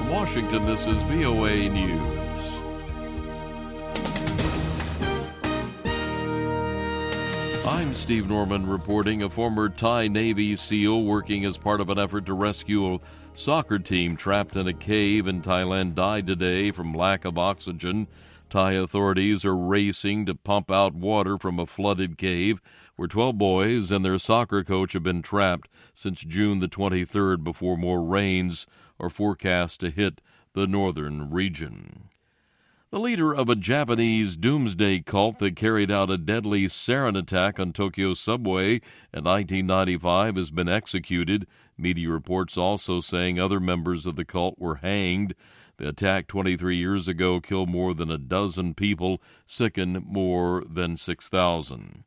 From Washington, this is VOA News. I'm Steve Norman reporting. A former Thai Navy SEAL working as part of an effort to rescue a soccer team trapped in a cave in Thailand died today from lack of oxygen. Thai authorities are racing to pump out water from a flooded cave where 12 boys and their soccer coach have been trapped since June the 23rd before more rains are forecast to hit the northern region. The leader of a Japanese doomsday cult that carried out a deadly sarin attack on Tokyo's subway in 1995 has been executed. Media reports also saying other members of the cult were hanged. The attack 23 years ago killed more than a dozen people, sickened more than 6,000.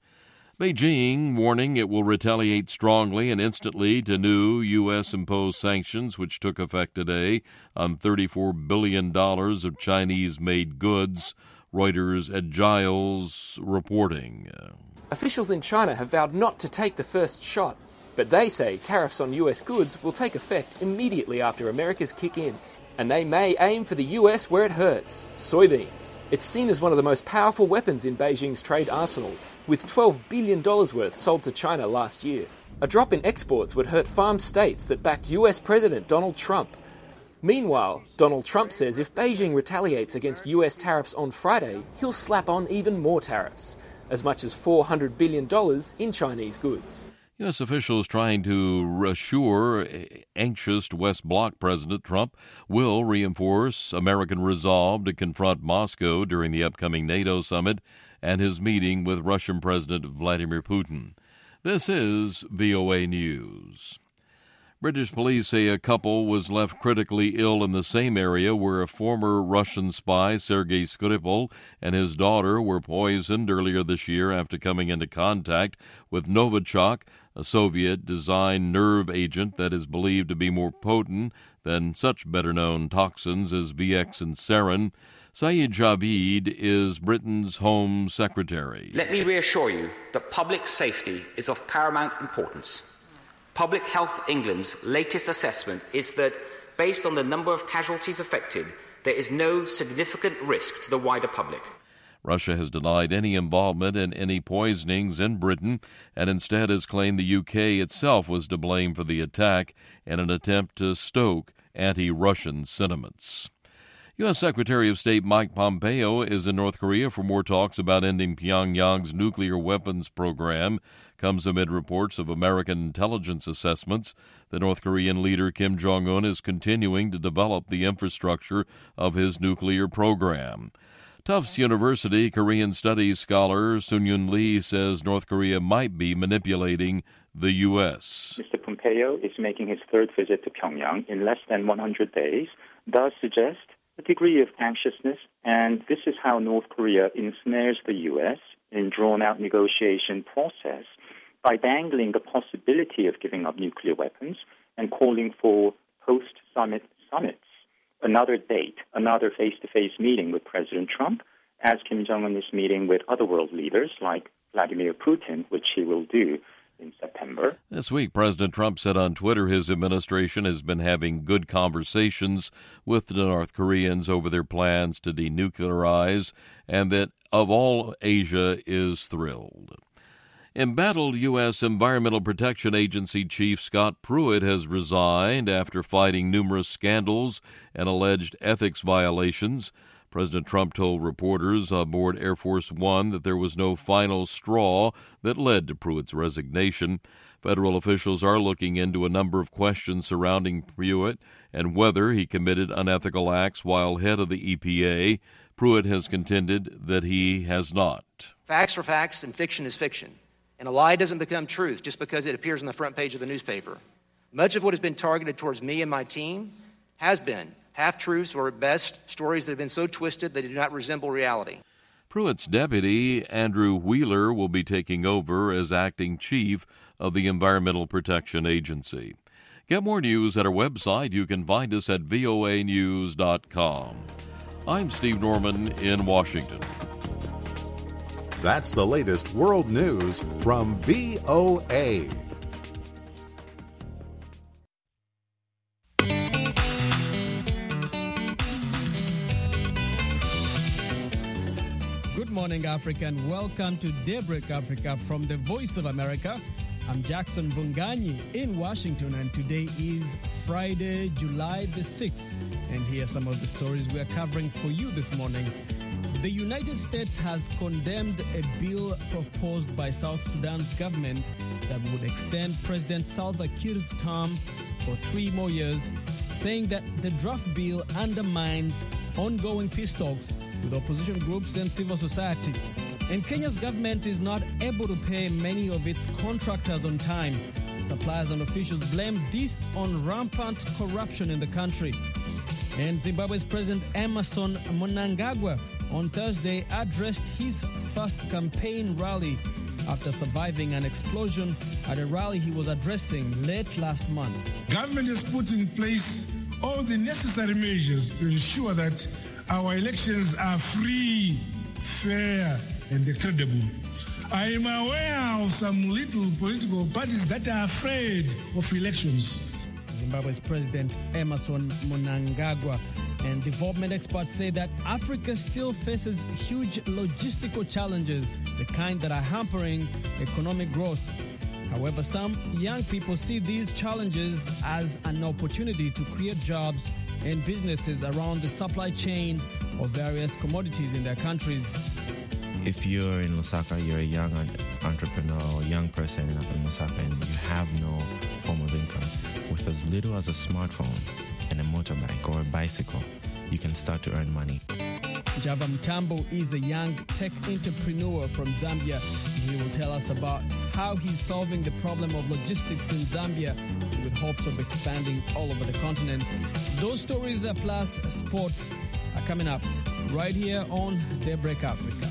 Beijing warning it will retaliate strongly and instantly to new U.S.-imposed sanctions, which took effect today on $34 billion of Chinese-made goods. Reuters at Giles reporting. Officials in China have vowed not to take the first shot, but they say tariffs on U.S. goods will take effect immediately after America's kick in. And they may aim for the U.S. where it hurts, soybeans. It's seen as one of the most powerful weapons in Beijing's trade arsenal, with $12 billion worth sold to China last year. A drop in exports would hurt farm states that backed US President Donald Trump. Meanwhile, Donald Trump says if Beijing retaliates against US tariffs on Friday, he'll slap on even more tariffs, as much as $400 billion in Chinese goods. U.S. officials trying to assure anxious West Bloc President Trump will reinforce American resolve to confront Moscow during the upcoming NATO summit and his meeting with Russian President Vladimir Putin. This is VOA News. British police say a couple was left critically ill in the same area where a former Russian spy, Sergei Skripal, and his daughter were poisoned earlier this year after coming into contact with Novichok, a Soviet-designed nerve agent that is believed to be more potent than such better-known toxins as VX and sarin. Saeed Javid is Britain's Home Secretary. Let me reassure you that public safety is of paramount importance. Public Health England's latest assessment is that, based on the number of casualties affected, there is no significant risk to the wider public. Russia has denied any involvement in any poisonings in Britain and instead has claimed the UK itself was to blame for the attack in an attempt to stoke anti-Russian sentiments. U.S. Secretary of State Mike Pompeo is in North Korea for more talks about ending Pyongyang's nuclear weapons program. Comes amid reports of American intelligence assessments that North Korean leader Kim Jong-un is continuing to develop the infrastructure of his nuclear program. Tufts University Korean Studies scholar Sun-Yun Lee says North Korea might be manipulating the U.S. Mr. Pompeo is making his third visit to Pyongyang in less than 100 days, does suggest a degree of anxiousness, and this is how North Korea ensnares the U.S. in drawn-out negotiation process by dangling the possibility of giving up nuclear weapons and calling for post-summit summits. Another date, another face-to-face meeting with President Trump, as Kim Jong-un is meeting with other world leaders like Vladimir Putin, which he will do in September. This week, President Trump said on Twitter his administration has been having good conversations with the North Koreans over their plans to denuclearize and that of all Asia is thrilled. Embattled U.S. Environmental Protection Agency Chief Scott Pruitt has resigned after fighting numerous scandals and alleged ethics violations. President Trump told reporters aboard Air Force One that there was no final straw that led to Pruitt's resignation. Federal officials are looking into a number of questions surrounding Pruitt and whether he committed unethical acts while head of the EPA. Pruitt has contended that he has not. Facts are facts and fiction is fiction. And a lie doesn't become truth just because it appears on the front page of the newspaper. Much of what has been targeted towards me and my team has been half-truths or, at best, stories that have been so twisted they do not resemble reality. Pruitt's deputy, Andrew Wheeler, will be taking over as acting chief of the Environmental Protection Agency. Get more news at our website. You can find us at voanews.com. I'm Steve Norman in Washington. That's the latest world news from VOA. Good morning, Africa, and welcome to Daybreak Africa from the Voice of America. I'm Jackson Vunganyi in Washington, and today is Friday, July the 6th. And here are some of the stories we are covering for you this morning. The United States has condemned a bill proposed by South Sudan's government that would extend President Salva Kiir's term for 3 more years, saying that the draft bill undermines ongoing peace talks with opposition groups and civil society. And Kenya's government is not able to pay many of its contractors on time. Suppliers and officials blame this on rampant corruption in the country. And Zimbabwe's President Emmerson Mnangagwa on Thursday addressed his first campaign rally after surviving an explosion at a rally he was addressing late last month. Government has put in place all the necessary measures to ensure that our elections are free, fair, and credible. I am aware of some little political parties that are afraid of elections. Zimbabwe's President Emmerson Mnangagwa. And development experts say that Africa still faces huge logistical challenges, the kind that are hampering economic growth. However, some young people see these challenges as an opportunity to create jobs and businesses around the supply chain of various commodities in their countries. If you're in Lusaka, you're a young entrepreneur or young person in Lusaka and you have no form of income, with as little as a smartphone and a motorbike or a bicycle, you can start to earn money. Java Mtambo is a young tech entrepreneur from Zambia. He will tell us about how he's solving the problem of logistics in Zambia with hopes of expanding all over the continent. Those stories plus sports are coming up right here on Daybreak Africa.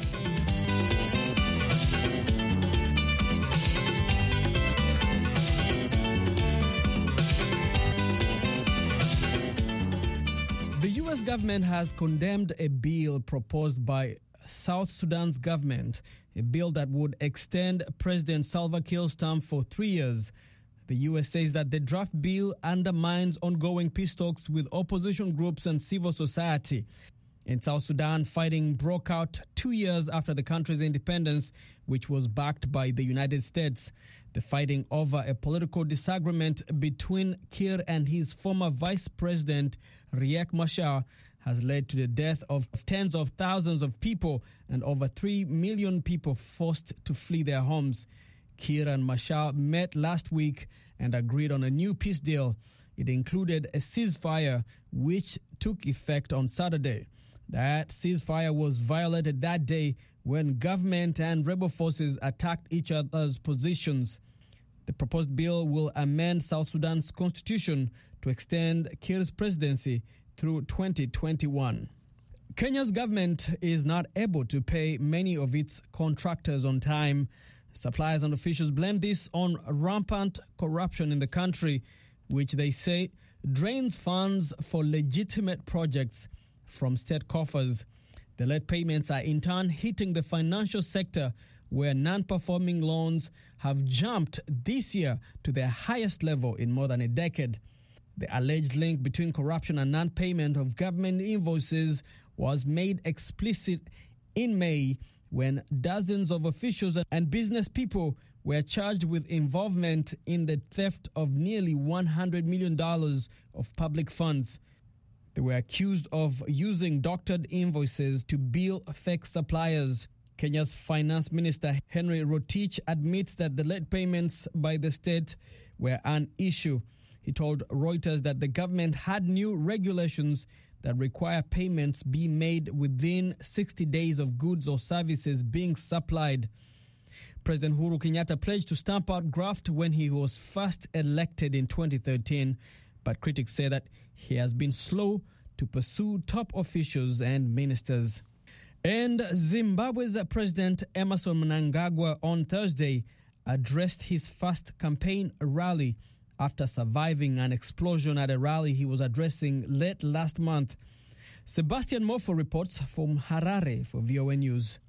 The U.S. government has condemned a bill proposed by South Sudan's government, a bill that would extend President Salva Kiir's term for 3 years. The U.S. says that the draft bill undermines ongoing peace talks with opposition groups and civil society. In South Sudan, fighting broke out 2 years after the country's independence, which was backed by the United States. The fighting over a political disagreement between Kiir and his former vice president, Riek Machar, has led to the death of tens of thousands of people and over 3 million people forced to flee their homes. Kiir and Machar met last week and agreed on a new peace deal. It included a ceasefire which took effect on Saturday. That ceasefire was violated that day when government and rebel forces attacked each other's positions. The proposed bill will amend South Sudan's constitution to extend Kiir's presidency through 2021. Kenya's government is not able to pay many of its contractors on time. Suppliers and officials blame this on rampant corruption in the country, which they say drains funds for legitimate projects from state coffers. The late payments are in turn hitting the financial sector, where non-performing loans have jumped this year to their highest level in more than a decade. The alleged link between corruption and non-payment of government invoices was made explicit in May when dozens of officials and business people were charged with involvement in the theft of nearly $100 million of public funds. They were accused of using doctored invoices to bill fake suppliers. Kenya's Finance Minister Henry Rotich admits that the late payments by the state were an issue. He told Reuters that the government had new regulations that require payments be made within 60 days of goods or services being supplied. President Uhuru Kenyatta pledged to stamp out graft when he was first elected in 2013, but critics say that he has been slow to pursue top officials and ministers. And Zimbabwe's President Emmerson Mnangagwa on Thursday addressed his first campaign rally after surviving an explosion at a rally he was addressing late last month. Sebastian Mofo reports from Harare for VOA News.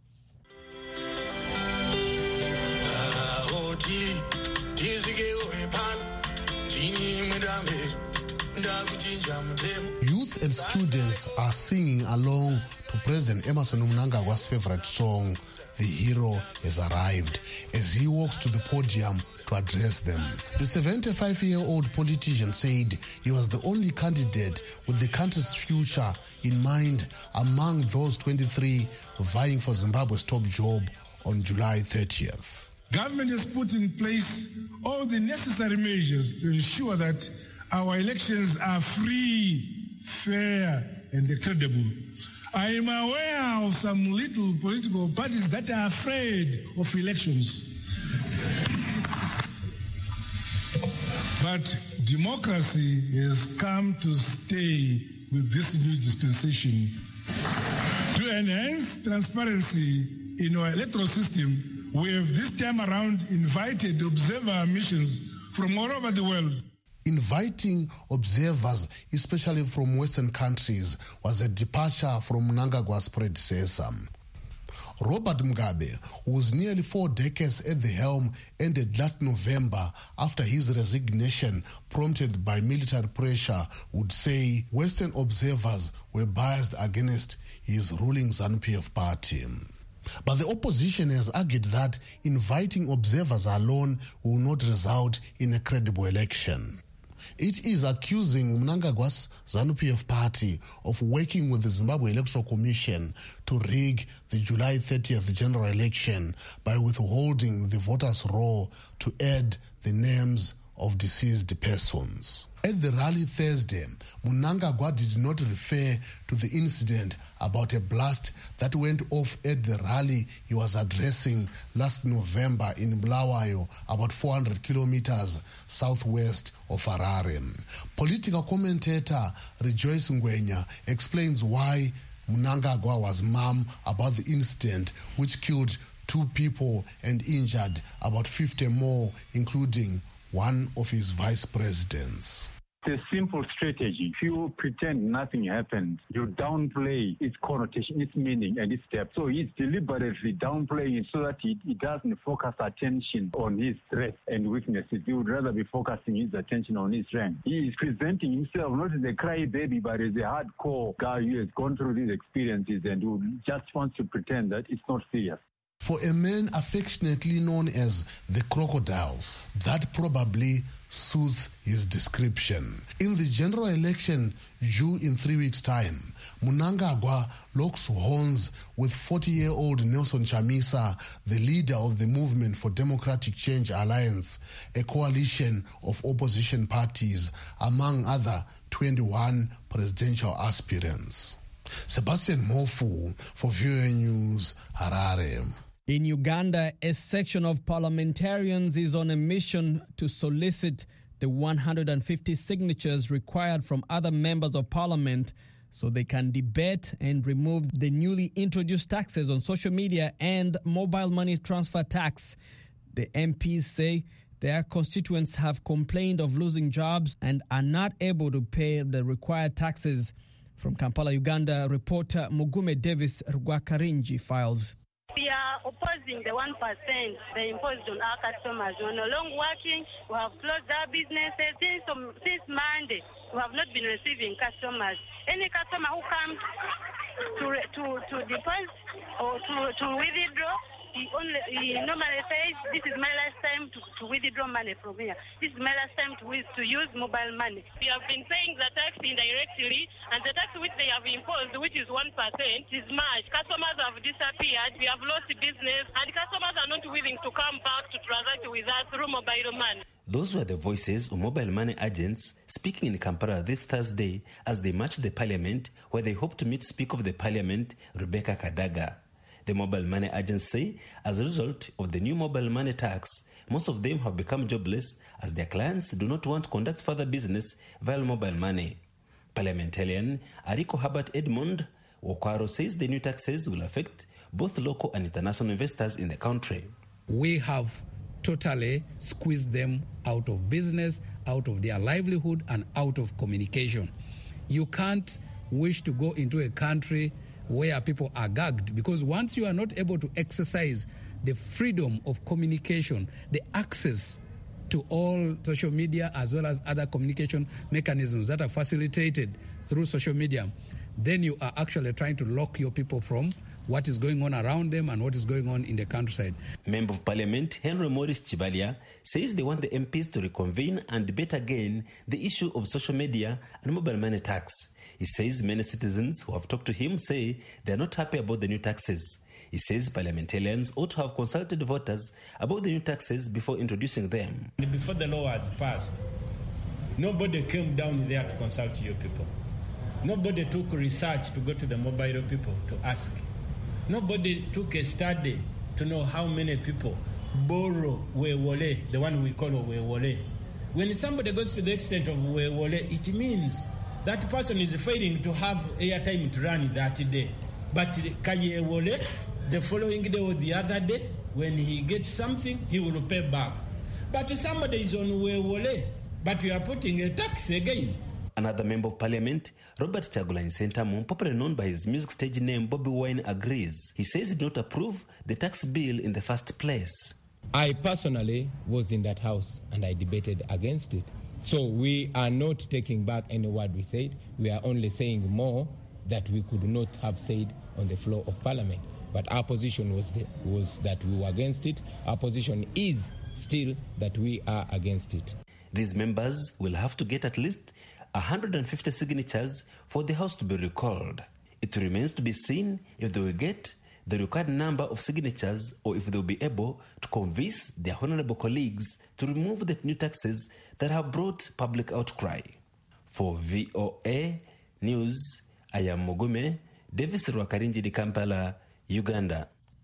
Youth and students are singing along to President Emmerson Mnangagwa's favorite song, "The Hero Has Arrived," as he walks to the podium to address them. The 75-year-old politician said he was the only candidate with the country's future in mind among those 23 vying for Zimbabwe's top job on July 30th. Government has put in place all the necessary measures to ensure that our elections are free, fair, and credible. I am aware of some little political parties that are afraid of elections. But democracy has come to stay with this new dispensation. To enhance transparency in our electoral system, we have this time around invited observer missions from all over the world. Inviting observers, especially from Western countries, was a departure from Mnangagwa's predecessor. Robert Mugabe, who was nearly 4 decades at the helm, ended last November after his resignation prompted by military pressure, would say Western observers were biased against his ruling ZANU-PF party. But the opposition has argued that inviting observers alone will not result in a credible election. It is accusing Mnangagwa's ZANU-PF party of working with the Zimbabwe Electoral Commission to rig the July 30th general election by withholding the voters' roll to add the names of deceased persons. At the rally Thursday, Mnangagwa did not refer to the incident about a blast that went off at the rally he was addressing last November in Bulawayo, about 400 kilometers southwest of Harare. Political commentator Rejoice Ngwenya explains why Mnangagwa was mum about the incident, which killed 2 people and injured about 50 more, including one of his vice presidents. It's a simple strategy. If you pretend nothing happened, you downplay its connotation, its meaning, and its depth. So he's deliberately downplaying it so that he doesn't focus attention on his strengths and weaknesses. He would rather be focusing his attention on his strength. He is presenting himself not as a crybaby, but as a hardcore guy who has gone through these experiences and who just wants to pretend that it's not serious. For a man affectionately known as the crocodile, that probably suits his description. In the general election due in 3 weeks' time, Mnangagwa locks horns with 40-year-old Nelson Chamisa, the leader of the Movement for Democratic Change Alliance, a coalition of opposition parties, among other 21 presidential aspirants. Sebastian Mofu for VOA News, Harare. In Uganda, a section of parliamentarians is on a mission to solicit the 150 signatures required from other members of parliament so they can debate and remove the newly introduced taxes on social media and mobile money transfer tax. The MPs say their constituents have complained of losing jobs and are not able to pay the required taxes. From Kampala, Uganda, reporter Mugume Davis Rwakarinji files. We are opposing the 1% they imposed on our customers. We are no longer working. We have closed our businesses. Since Monday, we have not been receiving customers. Any customer who comes to deposit or to withdraw, he normally says, this is my last time to withdraw money from here. This is my last time to use mobile money. We have been paying the tax indirectly, and the tax which they have imposed, which is 1%, is much. Customers have disappeared. We have lost business, and customers are not willing to come back to transact with us through mobile money. Those were the voices of mobile money agents speaking in Kampala this Thursday as they marched the parliament, where they hope to meet Speaker of the Parliament, Rebecca Kadaga. The mobile money agents say, as a result of the new mobile money tax, most of them have become jobless as their clients do not want to conduct further business via mobile money. Parliamentarian Ariko Herbert Edmund Wokwaro says the new taxes will affect both local and international investors in the country. We have totally squeezed them out of business, out of their livelihood, and out of communication. You can't wish to go into a country where people are gagged, because once you are not able to exercise the freedom of communication, the access to all social media as well as other communication mechanisms that are facilitated through social media, then you are actually trying to lock your people from what is going on around them and what is going on in the countryside. Member of Parliament Henry Morris Chibalia says they want the MPs to reconvene and debate again the issue of social media and mobile money tax. He says many citizens who have talked to him say they are not happy about the new taxes. He says parliamentarians ought to have consulted voters about the new taxes before introducing them. Before the law was passed, nobody came down there to consult your people. Nobody took research to go to the mobile people to ask. Nobody took a study to know how many people borrow wewole, the one we call wewole. When somebody goes to the extent of wewole, it means that person is failing to have airtime to run that day. But kayewole, the following day or the other day, when he gets something, he will pay back. But somebody is on wewole, but we are putting a tax again. Another member of parliament, Robert Chagulanyi Sentamu, popularly known by his music stage name Bobby Wine, agrees. He says he did not approve the tax bill in the first place. I personally was in that house and I debated against it. So we are not taking back any word we said. We are only saying more that we could not have said on the floor of parliament. But our position was that we were against it. Our position is still that we are against it. These members will have to get at least 150 signatures for the house to be recalled. It remains to be seen if they will get the required number of signatures or if they will be able to convince their honorable colleagues to remove the new taxes that have brought public outcry. For VOA News, I am Mugume, Davis Rwakarinji, Kampala, Uganda.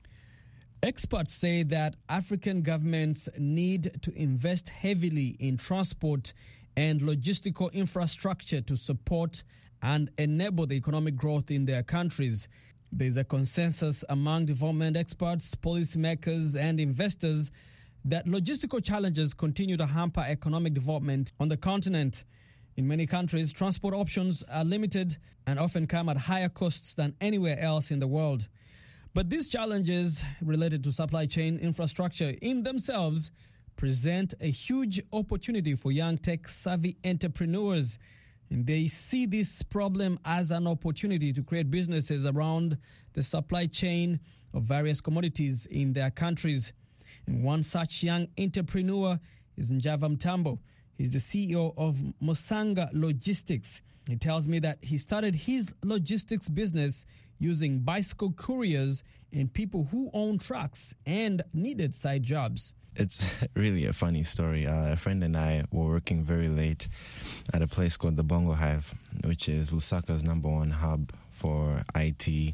Experts say that African governments need to invest heavily in transport and logistical infrastructure to support and enable the economic growth in their countries. There's a consensus among development experts, policymakers, and investors that logistical challenges continue to hamper economic development on the continent. In many countries, transport options are limited and often come at higher costs than anywhere else in the world. But these challenges related to supply chain infrastructure in themselves present a huge opportunity for young tech-savvy entrepreneurs. And they see this problem as an opportunity to create businesses around the supply chain of various commodities in their countries. And one such young entrepreneur is Njava Mtambo. He's the CEO of Musanga Logistics. He tells me that he started his logistics business using bicycle couriers and people who own trucks and needed side jobs. It's really a funny story. A friend and I were working very late at a place called the Bongo Hive, which is Lusaka's #1 hub for IT.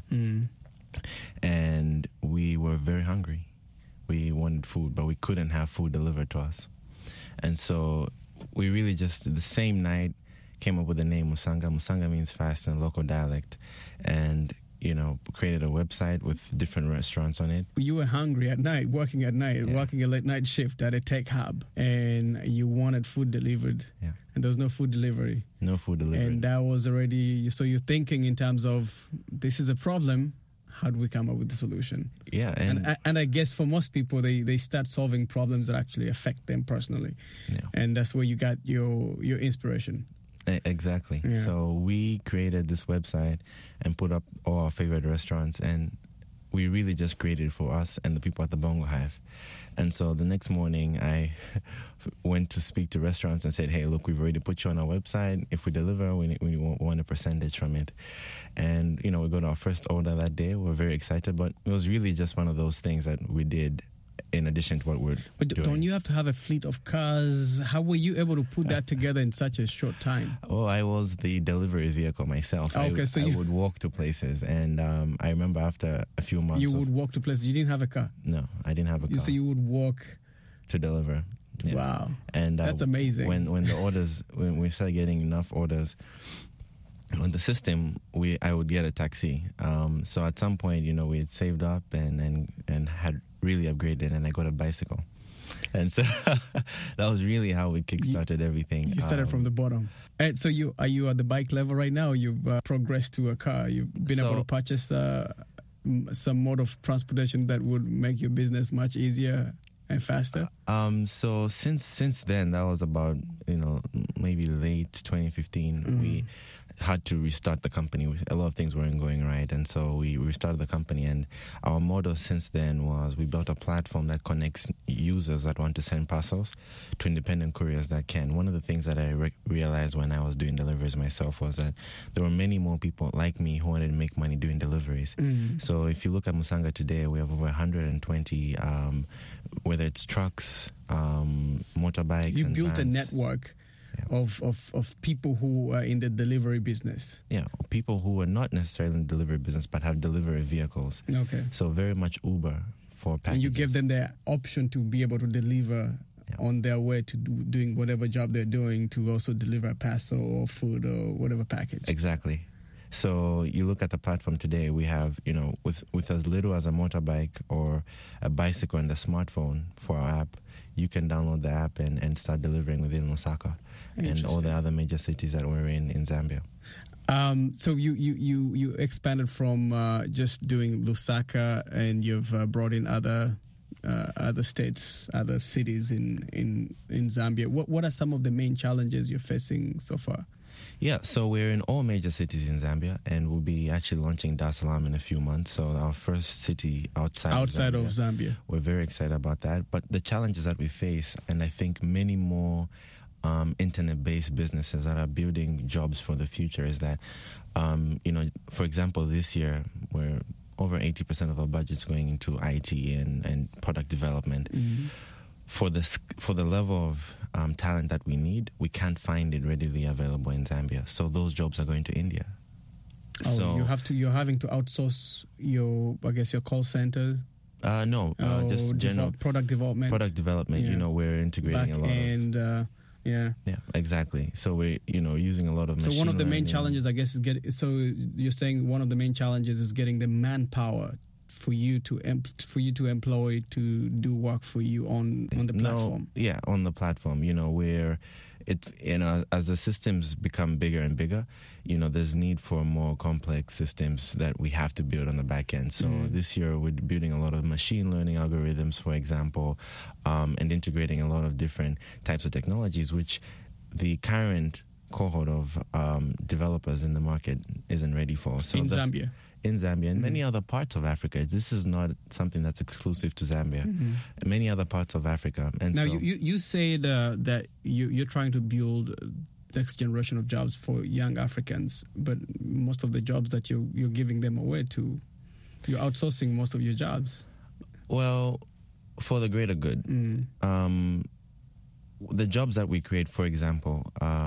And we were very hungry. We wanted food, but we couldn't have food delivered to us. And so we really just, the same night, came up with the name Musanga. Musanga means fast in local dialect. And created a website with different restaurants on it. You were hungry at night, working at night, working a late night shift at a tech hub, and you wanted food delivered. Yeah. And there was no food delivery. No food delivery. And that was already, so you're thinking in terms of, this is a problem, how do we come up with the solution? Yeah. And I guess for most people, they start solving problems that actually affect them personally. Yeah. And that's where you got your inspiration. Exactly. Yeah. So we created this website and put up all our favorite restaurants, and we really just created it for us and the people at the Bongo Hive. And so the next morning I went to speak to restaurants and said, hey, look, we've already put you on our website. If we deliver, we want a percentage from it. And, we got our first order that day. We were very excited, but it was really just one of those things that we did in addition to what we're doing. Don't you have to have a fleet of cars? How were you able to put that together in such a short time? Oh, I was the delivery vehicle myself. I would walk to places, and I remember after a few months... You would walk to places? You didn't have a car? No, I didn't have a car. So you would walk... To deliver. Yeah. Wow. And that's amazing. When the orders... when we started getting enough orders on the system, I would get a taxi. So at some point, we had saved up and had really upgraded, and I got a bicycle. And so that was really how we kickstarted everything. You started from the bottom. And so are you at the bike level right now? You've progressed to a car. You've been able to purchase some mode of transportation that would make your business much easier and faster? So since then, that was about maybe late 2015. had to restart the company. A lot of things weren't going right, and so we restarted the company. And our motto since then was we built a platform that connects users that want to send parcels to independent couriers that can. One of the things that I realized when I was doing deliveries myself was that there were many more people like me who wanted to make money doing deliveries. So if you look at Musanga today, we have over 120, whether it's trucks, motorbikes. You and built vans. a network of people who are in the delivery business. Yeah, people who are not necessarily in the delivery business but have delivery vehicles. Okay. So very much Uber for packages. And you give them the option to be able to deliver on their way to doing whatever job they're doing, to also deliver a parcel or food or whatever package. Exactly. So you look at the platform today, we have, with as little as a motorbike or a bicycle and a smartphone for our app, you can download the app and start delivering within Lusaka and all the other major cities that we're in Zambia. So you expanded from just doing Lusaka, and you've brought in other states, other cities in Zambia. What are some of the main challenges you're facing so far? Yeah, so we're in all major cities in Zambia, and we'll be actually launching Dar es Salaam in a few months. So our first city outside of Zambia. We're very excited about that. But the challenges that we face, and I think many more internet-based businesses that are building jobs for the future, is that, for example, this year we're over 80% of our budget's going into IT and product development. For the level of talent that we need, we can't find it readily available in Zambia. So those jobs are going to India. So you're having to outsource your call center. Just general product development. Product development. Yeah. We're integrating Yeah, exactly. So we're using a lot of machine So one of the main learning. challenges, I guess, is so you're saying one of the main challenges is getting the manpower for you to employ to do work for you on the platform. On the platform. As the systems become bigger and bigger, there's need for more complex systems that we have to build on the back end. So this year we're building a lot of machine learning algorithms, for example, and integrating a lot of different types of technologies, which the current cohort of developers in the market isn't ready for. So Zambia. In Zambia and many other parts of Africa. This is not something that's exclusive to Zambia. Many other parts of Africa. And now, you said that you're trying to build next generation of jobs for young Africans, but most of the jobs that you're giving them away to, you're outsourcing most of your jobs. Well, for the greater good. The jobs that we create, for example,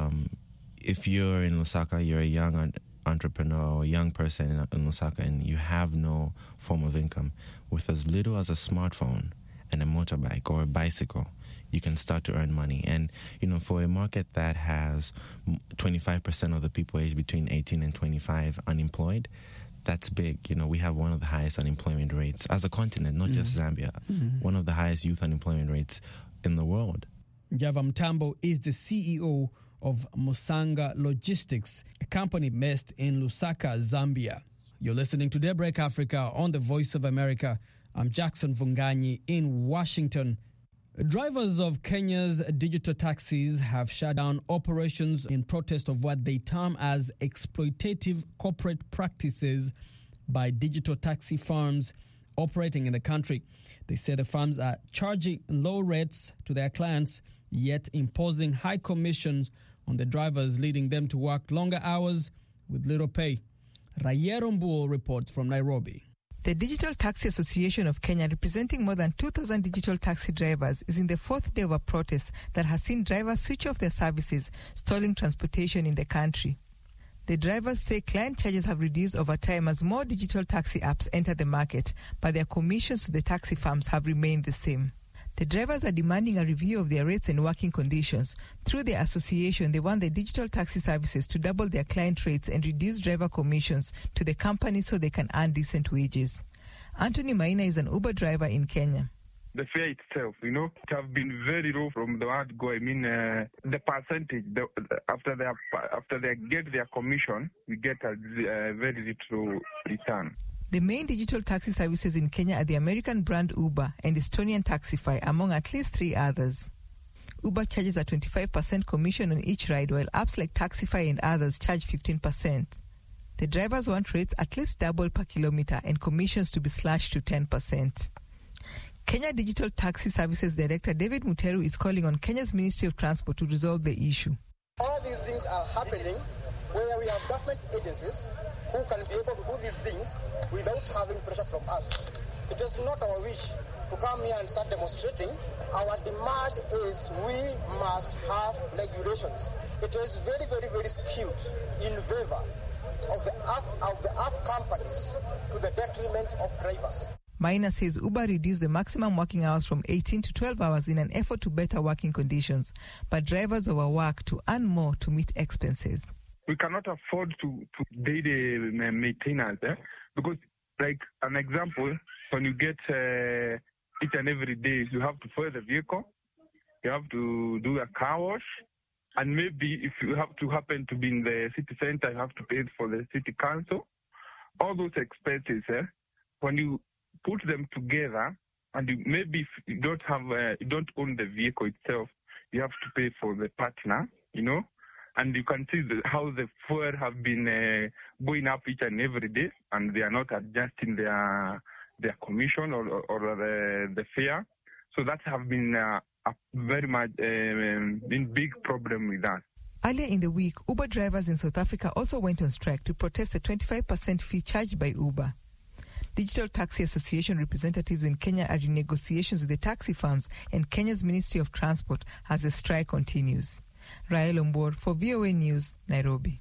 if you're in Lusaka, you're a young entrepreneur or a young person in Lusaka and you have no form of income, with as little as a smartphone and a motorbike or a bicycle, you can start to earn money. And, for a market that has 25% of the people aged between 18 and 25 unemployed, that's big. We have one of the highest unemployment rates as a continent, not just Zambia, one of the highest youth unemployment rates in the world. Java Mtambo is the CEO of Musanga Logistics, a company based in Lusaka, Zambia. You're listening to Daybreak Africa on the Voice of America. I'm Jackson Vunganyi in Washington. Drivers of Kenya's digital taxis have shut down operations in protest of what they term as exploitative corporate practices by digital taxi firms operating in the country. They say the firms are charging low rates to their clients, yet imposing high commissions on the drivers, leading them to work longer hours with little pay. Rayero Mbuo reports from Nairobi. The Digital Taxi Association of Kenya, representing more than 2,000 digital taxi drivers, is in the fourth day of a protest that has seen drivers switch off their services, stalling transportation in the country. The drivers say client charges have reduced over time as more digital taxi apps enter the market, but their commissions to the taxi firms have remained the same. The drivers are demanding a review of their rates and working conditions. Through their association, they want the digital taxi services to double their client rates and reduce driver commissions to the company so they can earn decent wages. Anthony Maina is an Uber driver in Kenya. The fare itself, it have been very low from the word go. I mean, the percentage, after they get their commission, we get a very little return. The main digital taxi services in Kenya are the American brand Uber and Estonian Taxify, among at least 3 others. Uber charges a 25% commission on each ride, while apps like Taxify and others charge 15%. The drivers want rates at least double per kilometer and commissions to be slashed to 10%. Kenya Digital Taxi Services Director David Muteru is calling on Kenya's Ministry of Transport to resolve the issue. All these things are happening where we have government agencies who can be able to do these things without having pressure from us. It is not our wish to come here and start demonstrating. Our demand is we must have regulations. It is very, very, very skewed in favor of the app companies to the detriment of drivers. Maina says Uber reduced the maximum working hours from 18 to 12 hours in an effort to better working conditions, but drivers overwork to earn more to meet expenses. We cannot afford to pay the maintenance because, like an example, when you get each and every day, you have to fuel the vehicle, you have to do a car wash, and maybe if you have to happen to be in the city center, you have to pay for the city council. All those expenses, when you put them together, and maybe if you don't have, you don't own the vehicle itself, you have to pay for the partner, and you can see how the fuel have been going up each and every day, and they are not adjusting their commission or the fare. So that have been a very much been big problem with us. Earlier in the week, Uber drivers in South Africa also went on strike to protest the 25% fee charged by Uber. Digital Taxi Association representatives in Kenya are in negotiations with the taxi firms, and Kenya's Ministry of Transport as the strike continues. Rael Ombor for VOA News, Nairobi.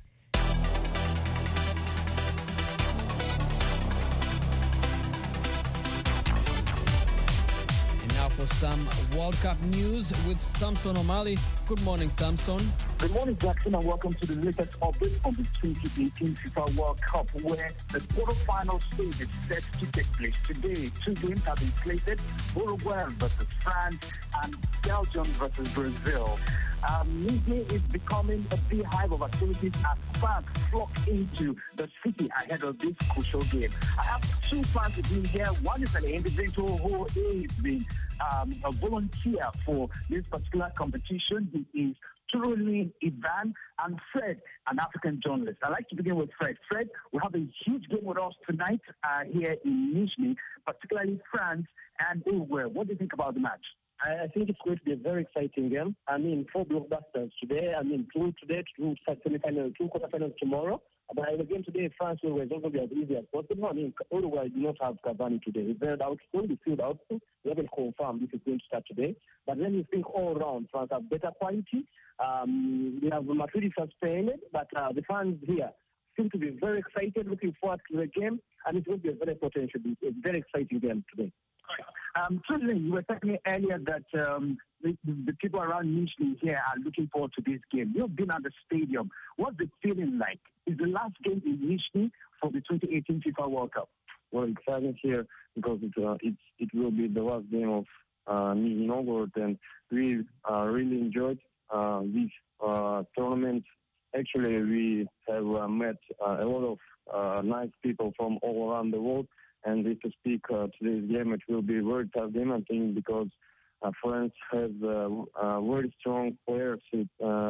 For some World Cup news with Samson O'Malley. Good morning, Samson. Good morning, Jackson, and welcome to the latest update on the 2018 FIFA World Cup, where the quarterfinal stage is set to take place today. 2 games have been slated: Uruguay versus France and Belgium versus Brazil. Nizhny is becoming a beehive of activities as fans flock into the city ahead of this crucial game. I have 2 fans with me here. One is an individual who is being a volunteer for this particular competition. He is Turulin Ivan, and Fred, an African journalist. I'd like to begin with Fred. Fred, we have a huge game with us tonight here in Nizhny, particularly France and Uruguay. What do you think about the match? I think it's going to be a very exciting game. 4 blockbusters today. 2 today, 2 semi-finals, 2 quarterfinals tomorrow. But the game today, France will also be as easy as possible. Uruguay do not have Cavani today. It's very doubtful. The field output. We haven't confirmed if it's going to start today. But then you think all around, France have better quality. They have Matuidi suspended, but the fans here seem to be very excited, looking forward to the game, and it's going to be a very exciting game today. Certainly, you were telling me earlier that the people around Nizhny here are looking forward to this game. You've been at the stadium. What's the feeling like? Is the last game in Nizhny for the 2018 FIFA World Cup? Well, exciting here because it will be the last game of Nizhny Novgorod, and we really enjoyed this tournament. Actually, we have met a lot of nice people from all around the world. And if to speak today's game, it will be a very tough game, I think, because France has very strong players. It's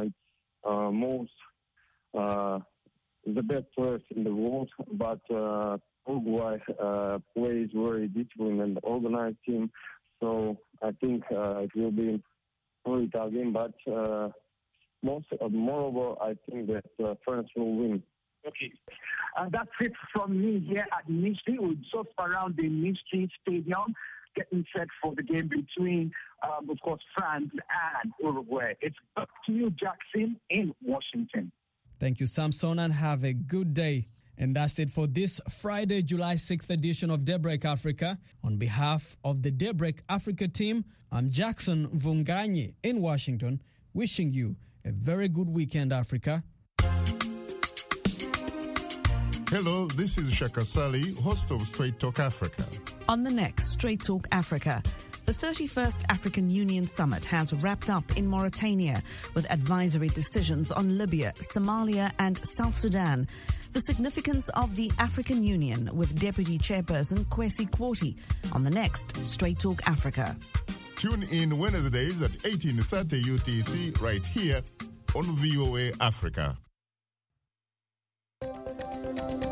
the best players in the world. But Uruguay plays very disciplined and organized team. So I think it will be a very tough game. But moreover, I think that France will win. Okay. That's it from me here at Nizhny. We're just around the Nizhny Stadium, getting set for the game between, of course, France and Uruguay. It's up to you, Jackson, in Washington. Thank you, Samson, and have a good day. And that's it for this Friday, July 6th edition of Daybreak Africa. On behalf of the Daybreak Africa team, I'm Jackson Vunganyi in Washington, wishing you a very good weekend, Africa. Hello, this is Shaka Sali, host of Straight Talk Africa. On the next Straight Talk Africa, the 31st African Union Summit has wrapped up in Mauritania with advisory decisions on Libya, Somalia and South Sudan. The significance of the African Union with Deputy Chairperson Kwesi Kwoti on the next Straight Talk Africa. Tune in Wednesdays at 18:30 UTC right here on VOA Africa.